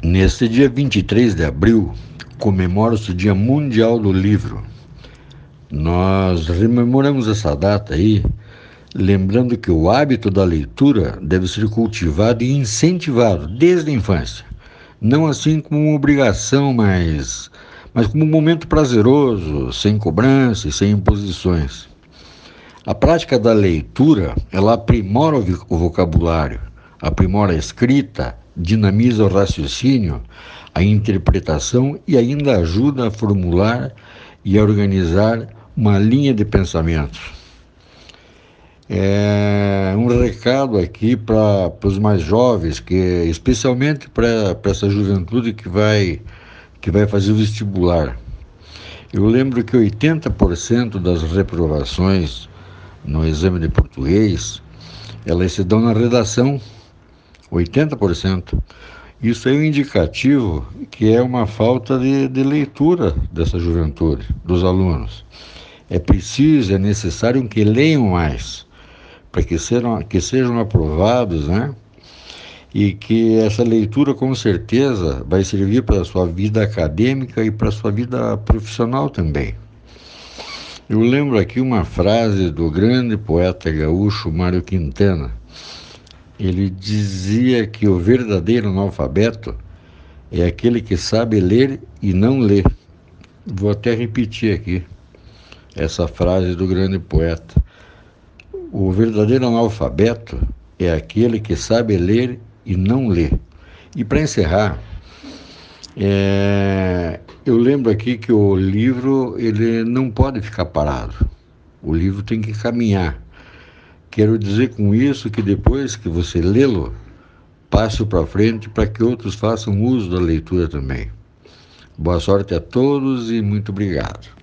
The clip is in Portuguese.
Neste dia 23 de abril, comemora-se o Dia Mundial do Livro. Nós rememoramos essa data aí, lembrando que o hábito da leitura deve ser cultivado e incentivado desde a infância. Não assim como uma obrigação, mas como um momento prazeroso, sem cobrança e sem imposições. A prática da leitura, ela aprimora o vocabulário, aprimora a escrita, dinamiza o raciocínio, a interpretação e ainda ajuda a formular e a organizar uma linha de pensamentos. É um recado aqui para os mais jovens, especialmente para essa juventude que vai fazer o vestibular. Eu lembro que 80% das reprovações no exame de português, elas se dão na redação, 80%. Isso é um indicativo que é uma falta de leitura dessa juventude, dos alunos. É preciso, é necessário que leiam mais, para que sejam aprovados, né? E que essa leitura, com certeza, vai servir para a sua vida acadêmica e para a sua vida profissional também. Eu lembro aqui uma frase do grande poeta gaúcho Mário Quintana. Ele dizia que o verdadeiro analfabeto é aquele que sabe ler e não lê. Vou até repetir aqui essa frase do grande poeta. O verdadeiro analfabeto é aquele que sabe ler e não lê. E para encerrar, eu lembro aqui que o livro ele não pode ficar parado. O livro tem que caminhar. Quero dizer com isso que depois que você lê-lo, passe-o para frente para que outros façam uso da leitura também. Boa sorte a todos e muito obrigado.